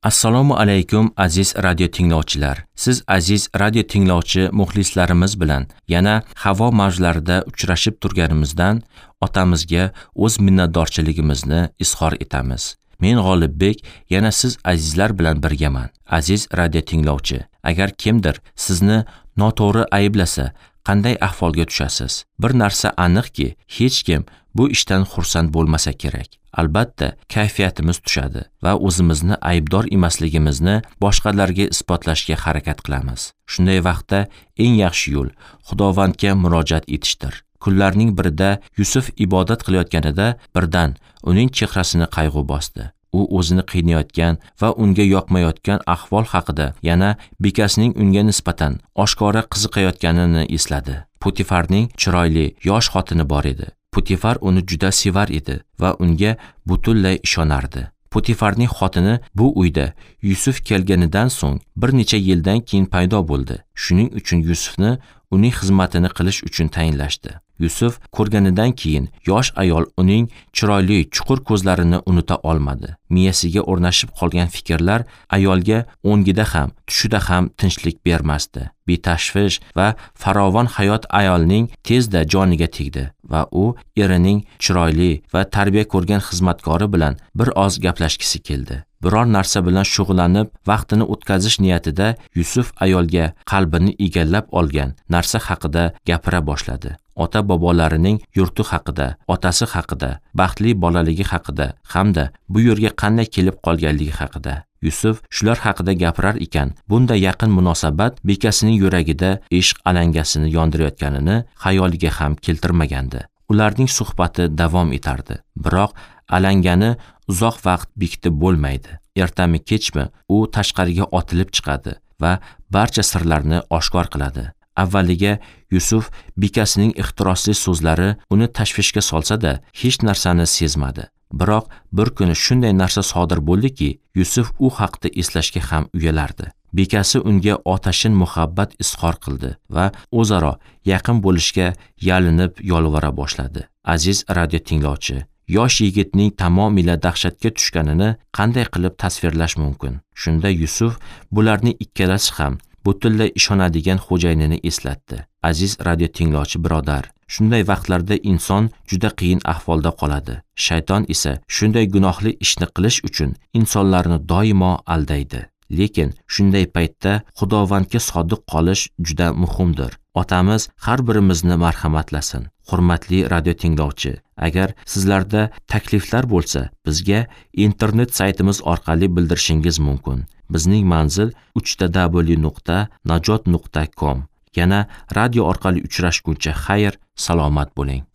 Assalomu alaykum aziz radio tinglovchilar. Siz aziz radio tinglovchi muxlislarimiz bilan yana havo mavjlarida uchrashib turganimizdan otamizga o'z minnatdorchiligimizni izhor etamiz. Men G'olibbek yana siz azizlar bilan birgaman. Aziz radio tinglovchi, agar kimdir sizni noto'g'ri ayblasa, qanday ahvolga tushasiz? Bir narsa aniqki, hech kim bu ishdan xursand bo'lmasa kerak. Albatta, kayfiyatimiz tushadi va o'zimizni aybdor emasligimizni boshqalarga isbotlashga harakat qilamiz. Shunday vaqtda eng yaxshi yo'l Xudovandga murojaat etishdir. Kunlarning birida Yusuf ibodat qilayotganida birdan uning chehrasini qayg'u bosdi. U o'zini qiynayotgan va unga yoqmayotgan ahvol haqida, yana bekasining unga nisbatan oshkora qiziqayotganini esladi. Potifarning chiroyli yosh xotini bor edi. Potifar uni juda sevar edi va unga butunlay ishonardi. Potifarning xotini bu uyda Yusuf kelganidan so'ng bir necha yildan keyin paydo bo'ldi. Shuning uchun Yusufni uning xizmatini qilish uchun tayinlashdi. Yusuf ko'rganidan keyin yosh ayol uning chiroyli chuqur ko'zlarini unuta olmadi. Miyasiga o'rnashib qolgan fikrlar ayolga o'ngida ham, tushida ham tinchlik bermasdi. Betashvish va farovon hayot ayolning tezda joniga tegdi va u erining chiroyli va tarbiya ko'rgan xizmatkori bilan bir oz gaplashgisi keldi. Biror narsa bilan shug'ullanib, vaqtini o'tkazish niyatida Yusuf ayolga qalbini egallab olgan narsa haqida gapira boshladi. Ota-bobolarining yurti haqida, otasi haqida, baxtli bolaligi haqida hamda bu yerga qanday kelib qolganligi haqida. Yusuf shular haqida gapirar ekan, bunda yaqin munosabat bekasining yuragida ishq alangasini yondirayotganini xayoliga ham keltirmagandi. Ularning suhbati davom etardi. Biroq alangani uzoq vaqt bekitib bo'lmaydi. Ertami kechmi u tashqariga otilib chiqadi va barcha sirlarni oshkor qiladi. Avvaliga Yusuf bekasining ehtirosli so'zlari uni tashvishga solsa-da, hech narsani sezmadi. Biroq bir kuni shunday narsa sodir bo'ldiki, Yusuf u haqda eslashga ham uyalardi. Bekasi unga otashin muhabbat izhor qildi va o'zaro yaqin bo'lishga yalinib yolvora boshladi. Aziz radio tinglovchi, yosh yigitning tamomila dahshatga tushganini qanday qilib tasvirlash mumkin? Shunda Yusuf bularning ikkalasi ham butunlay ishonadigan xo'jayinini eslatdi. Aziz radio tinglovchi birodar, shunday vaqtlarda inson juda qiyin ahvolda qoladi. Shayton esa shunday gunohli ishni qilish uchun insonlarni doimo aldaydi. Lekin shunday paytda Xudovandga sodiq qolish juda muhimdir. Otamiz har birimizni marhamatlasin. Hurmatli radio tinglovchi, agar sizlarda takliflar bo'lsa, bizga internet saytimiz orqali bildirishingiz mumkin. Bizning manzil www.najot.com. Yana radio orqali uchrashguncha xayr, salomat bo'ling.